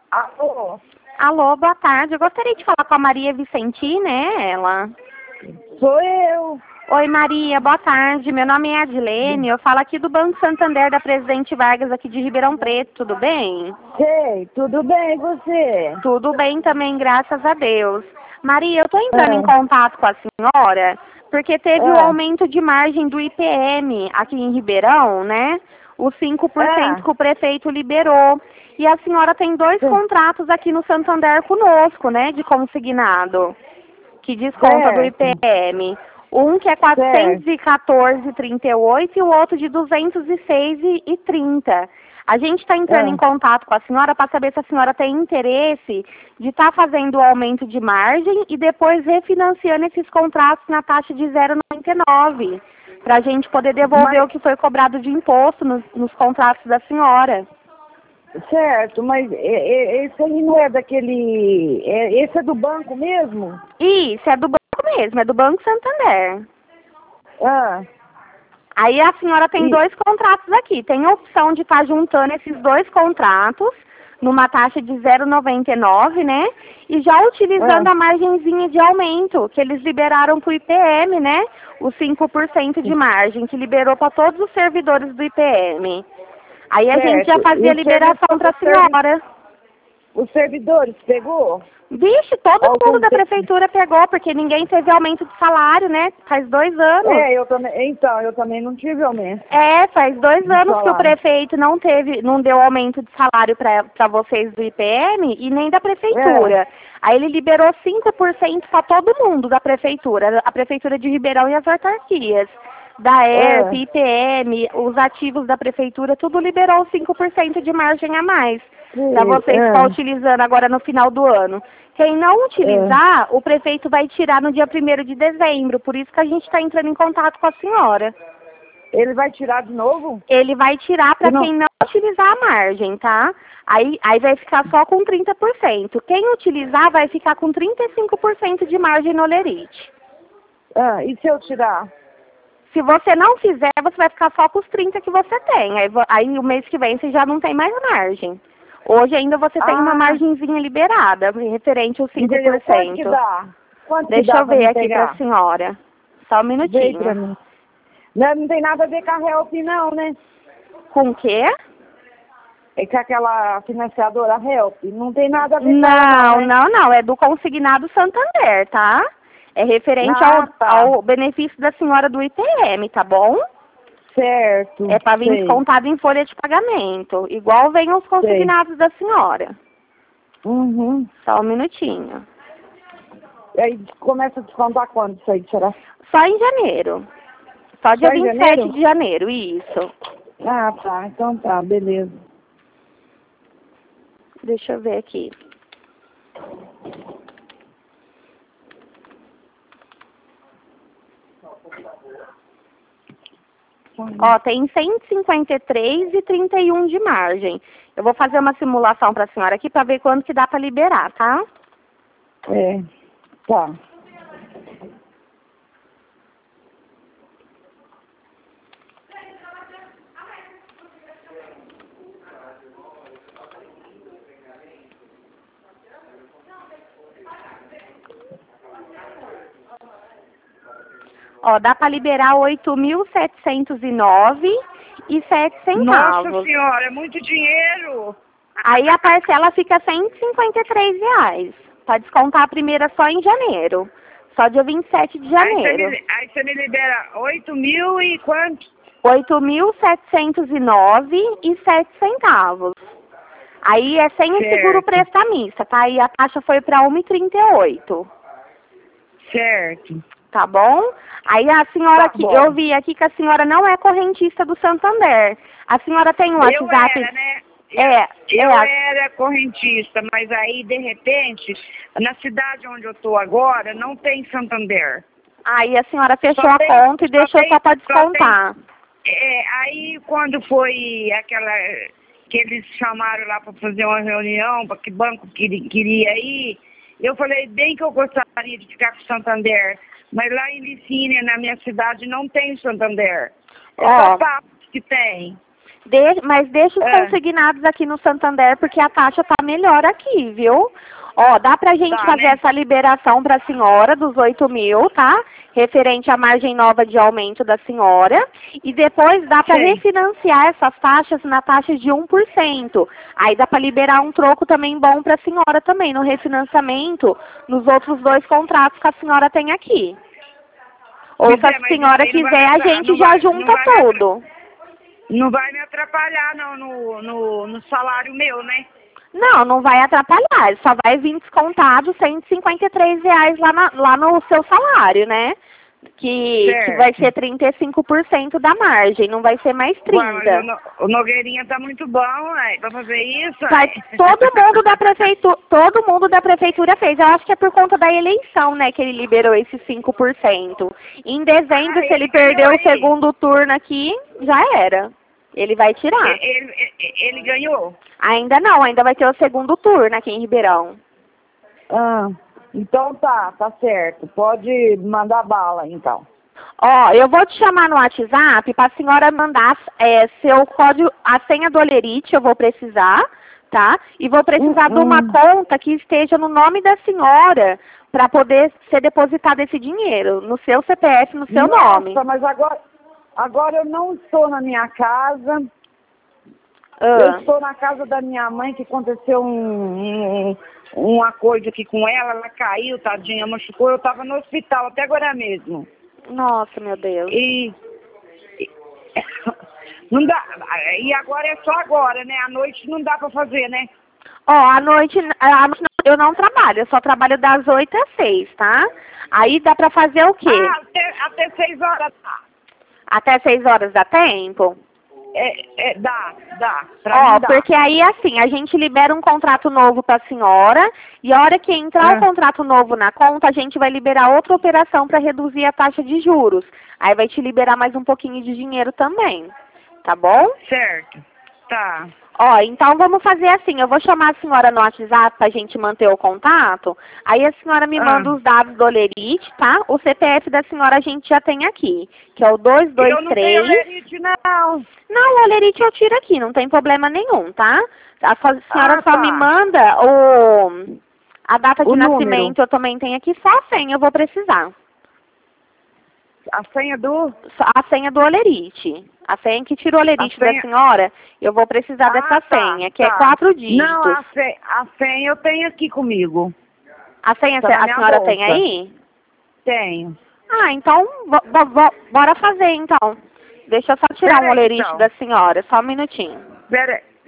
Alô? Alô, boa tarde. Eu gostaria de falar com a Maria Vicenti, né? Ela. Sou eu. Oi, Maria, boa tarde. Meu nome é Adilene. Eu falo aqui do Banco Santander da Presidente Vargas, aqui de Ribeirão Preto. Tudo bem? Sei, tudo bem, e você? Tudo bem também, graças a Deus. Maria, eu estou entrando em contato com a senhora porque teve o aumento de margem do IPM aqui em Ribeirão, né? Os 5% que o prefeito liberou. E a senhora tem 2 contratos aqui no Santander conosco, né? De consignado, que desconta do IPM. Um que é 414,38 e o outro de 206,30. A gente está entrando em contato com a senhora para saber se a senhora tem interesse de estar fazendo o aumento de margem e depois refinanciando esses contratos na taxa de 0,99, para a gente poder devolver o que foi cobrado de imposto nos contratos da senhora. Certo, mas esse aí não é daquele... esse é do banco mesmo? Isso, é do banco mesmo, é do Banco Santander. Ah. Aí a senhora tem 2 contratos aqui. Tem a opção de estar juntando esses 2 contratos numa taxa de 0,99, né? E já utilizando a margenzinha de aumento que eles liberaram para o IPM, né? Os 5% de margem que liberou para todos os servidores do IPM. Aí a gente já fazia a liberação para a senhora. Os servidores pegou? Vixe, todo mundo da prefeitura pegou, porque ninguém teve aumento de salário, né? Faz 2 anos. Eu também não tive aumento. Faz 2 anos que o prefeito não deu aumento de salário para vocês do IPM e nem da prefeitura. Aí ele liberou 5% para todo mundo da prefeitura, a prefeitura de Ribeirão e as autarquias. Da ERP, IPM, os ativos da prefeitura, tudo liberou 5% de margem a mais para vocês estar utilizando agora no final do ano. Quem não utilizar, o prefeito vai tirar no dia 1º de dezembro, por isso que a gente está entrando em contato com a senhora. Ele vai tirar de novo? Ele vai tirar para quem não utilizar a margem, tá? Aí vai ficar só com 30%. Quem utilizar vai ficar com 35% de margem no Olerite. E se eu tirar? Se você não fizer, você vai ficar só com os 30 que você tem. Aí o mês que vem você já não tem mais margem. Hoje ainda você tem uma margenzinha liberada, referente aos 5%. Quanto que dá? Deixa eu ver aqui para a senhora. Só um minutinho. Não tem nada a ver com a Help não, né? Com o quê? É com aquela financiadora Help. Não tem nada a ver com Não. É do consignado Santander, tá? É referente ao benefício da senhora do IPM, tá bom? Certo. É para vir descontado em folha de pagamento. Igual vem os consignados da senhora. Só um minutinho. E aí começa a descontar quando isso aí, será? Só em janeiro. Só dia 27 de janeiro, isso. Tá. Então tá, beleza. Deixa eu ver aqui. Ó, tem 153,31 de margem. Eu vou fazer uma simulação para a senhora aqui para ver quanto que dá para liberar, tá? Tá. Ó, dá para liberar 8.709,07. Nossa senhora, é muito dinheiro! Aí a parcela fica R$153. Para descontar a primeira só em janeiro. Só dia 27 de janeiro. Aí você me libera 8.000 e quanto? 8.709,07. Aí é sem o seguro prestamista, tá? Aí a taxa foi para 1,38. Certo. Tá bom? Aí a senhora aqui, eu vi aqui que a senhora não é correntista do Santander. A senhora tem um WhatsApp? Eu era, né? Eu era correntista, mas aí, de repente, na cidade onde eu tô agora, não tem Santander. Aí a senhora fechou a conta e deixou só para descontar. Aí quando foi aquela que eles chamaram lá para fazer uma reunião, para que banco queria ir, eu falei bem que eu gostaria de ficar com o Santander, mas lá em Licínia, na minha cidade, não tem Santander. É só Patos que tem. Mas deixa os consignados aqui no Santander, porque a taxa tá melhor aqui, viu? Ó, dá pra gente fazer essa liberação pra senhora dos 8.000, tá? Referente à margem nova de aumento da senhora. E depois dá pra refinanciar essas taxas na taxa de 1%. Aí dá pra liberar um troco também bom pra senhora também, no refinanciamento, nos outros 2 contratos que a senhora tem aqui. Ou se a senhora quiser, a gente já junta tudo. Não vai me atrapalhar, não, no salário meu, né? Não, não vai atrapalhar. Só vai vir descontado R$ 153 lá no seu salário, né? Que vai ser 35% da margem, não vai ser mais 30%. Ué, mas o Nogueirinha tá muito bom, pra fazer isso. Todo mundo da prefeitura fez. Eu acho que é por conta da eleição, né, que ele liberou esses 5%. Em dezembro, se ele perder o segundo turno aqui, já era. Ele vai tirar. Ele ganhou? Ainda não, ainda vai ter o segundo turno aqui em Ribeirão. Então tá certo. Pode mandar bala, então. Ó, eu vou te chamar no WhatsApp para a senhora mandar seu código, a senha do Olerite, eu vou precisar, tá? E vou precisar de uma conta que esteja no nome da senhora para poder ser depositado esse dinheiro, no seu CPF, no seu nome. Nossa, mas agora eu não estou na minha casa. Eu estou na casa da minha mãe, que aconteceu uma coisa aqui com ela caiu, tadinha, machucou. Eu estava no hospital até agora mesmo. Nossa, meu Deus. Não dá. E agora é só agora, né? À noite não dá para fazer, né? Ó, à noite eu não trabalho, eu só trabalho das 8 às 6, tá? Aí dá pra fazer o quê? Até 6 horas dá. Até 6 horas dá tempo? Dá. Ó, porque aí assim, a gente libera um contrato novo pra senhora e a hora que entrar o contrato novo na conta, a gente vai liberar outra operação para reduzir a taxa de juros. Aí vai te liberar mais um pouquinho de dinheiro também, tá bom? Certo, tá. Ó, então vamos fazer assim, eu vou chamar a senhora no WhatsApp pra gente manter o contato, aí a senhora me manda os dados do Olerite, tá? O CPF da senhora a gente já tem aqui, que é o 223... Eu não tenho Olerite, não. Não, o Olerite eu tiro aqui, não tem problema nenhum, tá? A senhora só me manda a data de nascimento, eu também tenho aqui, só a senha eu vou precisar. A senha do? A senha do Olerite. A senha que tira o Olerite da senhora, eu vou precisar dessa senha, que é 4 dígitos. Não, a senha eu tenho aqui comigo. A senha a senhora tem aí? Tenho. Ah, então, bora fazer então. Deixa eu só tirar um Olerite da senhora, só um minutinho. Pera aí.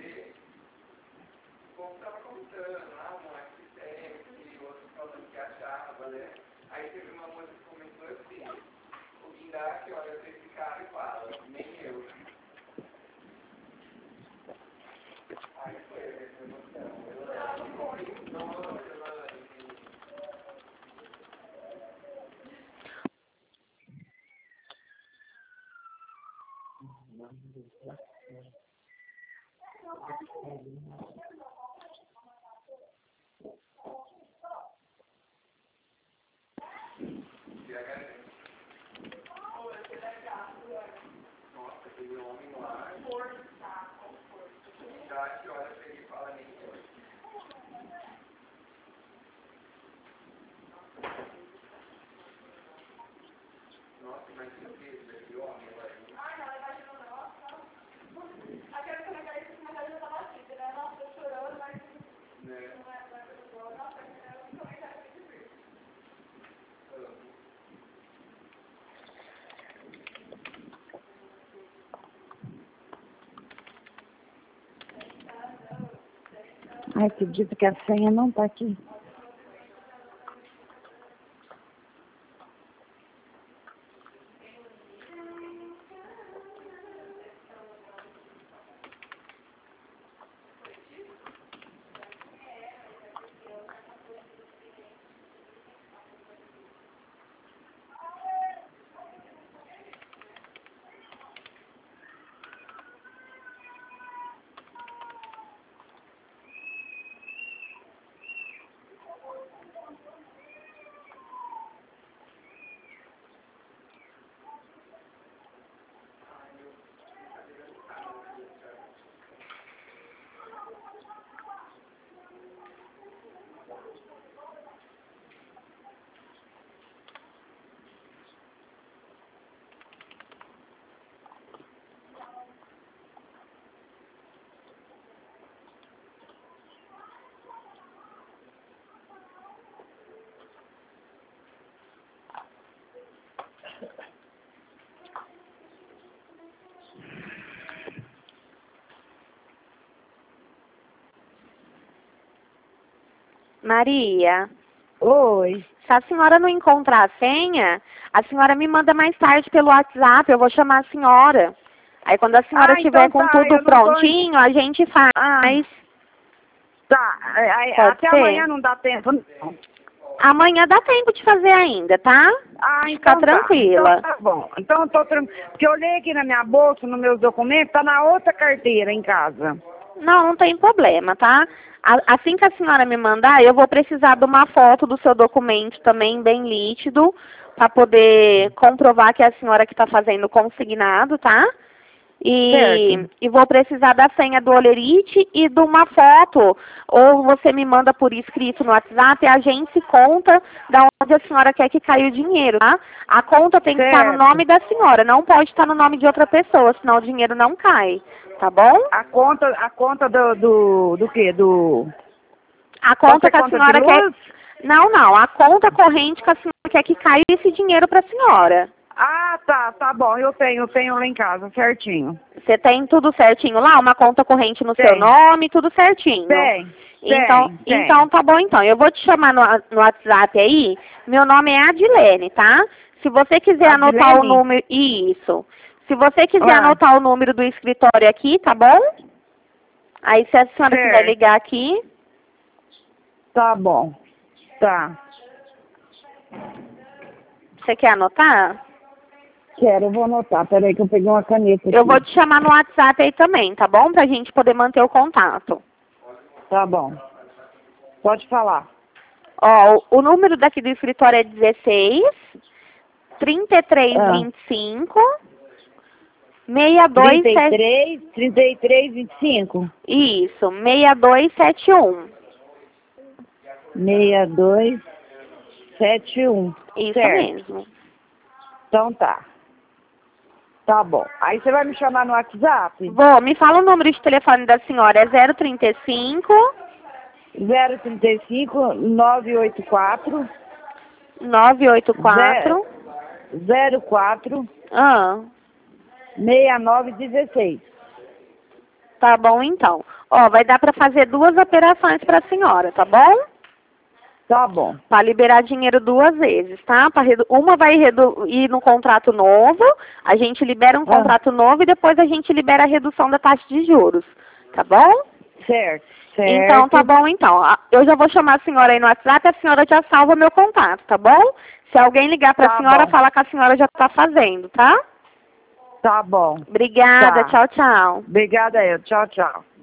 Ai, acredito que a senha não tá aqui. Maria, Oi. se a senhora não encontrar a senha, a senhora me manda mais tarde pelo WhatsApp, eu vou chamar a senhora. Aí quando a senhora estiver então com tá, tudo prontinho, a gente faz. Tá, Pode até ser? amanhã não dá tempo, não. Amanhã dá tempo de fazer ainda, tá? Então Fica tranquila. Então tá bom. Então eu tô tranquila. Porque eu olhei aqui na minha bolsa, nos meus documentos, tá na outra carteira em casa. Não tem problema, tá? Assim que a senhora me mandar, eu vou precisar de uma foto do seu documento também, bem nítido, para poder comprovar que é a senhora que está fazendo o consignado, tá? Certo. E vou precisar da senha do Olerite e de uma foto, ou você me manda por escrito no WhatsApp, a gente se conta da onde a senhora quer que caia o dinheiro, tá? A conta tem que estar no nome da senhora, não pode estar no nome de outra pessoa, senão o dinheiro não cai, tá bom? A conta do quê? A conta que a conta senhora de quer... luz? Não, a conta corrente que a senhora quer que caia esse dinheiro para a senhora. Tá bom, eu tenho lá em casa, certinho. Você tem tudo certinho lá? Uma conta corrente no seu nome, tudo certinho? Tem. Então tá bom então. Eu vou te chamar no WhatsApp aí. Meu nome é Adilene, tá? Se você quiser anotar o número... Isso. Se você quiser anotar o número do escritório aqui, tá bom? Aí se a senhora quiser ligar aqui... Tá bom. Tá. Você quer anotar? Quero, eu vou anotar. Peraí que eu peguei uma caneta aqui. Eu vou te chamar no WhatsApp aí também, tá bom? Pra gente poder manter o contato. Tá bom. Pode falar. Ó, o número daqui do escritório é 16 3325 62 3325. Isso, 6271. 6271. Isso certo. mesmo. Então tá. Tá bom. Aí você vai me chamar no WhatsApp? Vou, me fala o número de telefone da senhora, é 035 035 984 984 04 Ah, 6916. tá bom então. Ó, vai dar pra fazer 2 operações pra senhora, tá bom? Tá bom. Para liberar dinheiro 2 vezes, tá? Uma vai ir no contrato novo, a gente libera um contrato novo e depois a gente libera a redução da taxa de juros, tá bom? Certo. Então, tá bom então. Eu já vou chamar a senhora aí no WhatsApp, a senhora já salva meu contato, tá bom? Se alguém ligar pra senhora, fala que a senhora já tá fazendo, tá? Tá bom. Obrigada, tchau, tchau. Obrigada, tchau, tchau.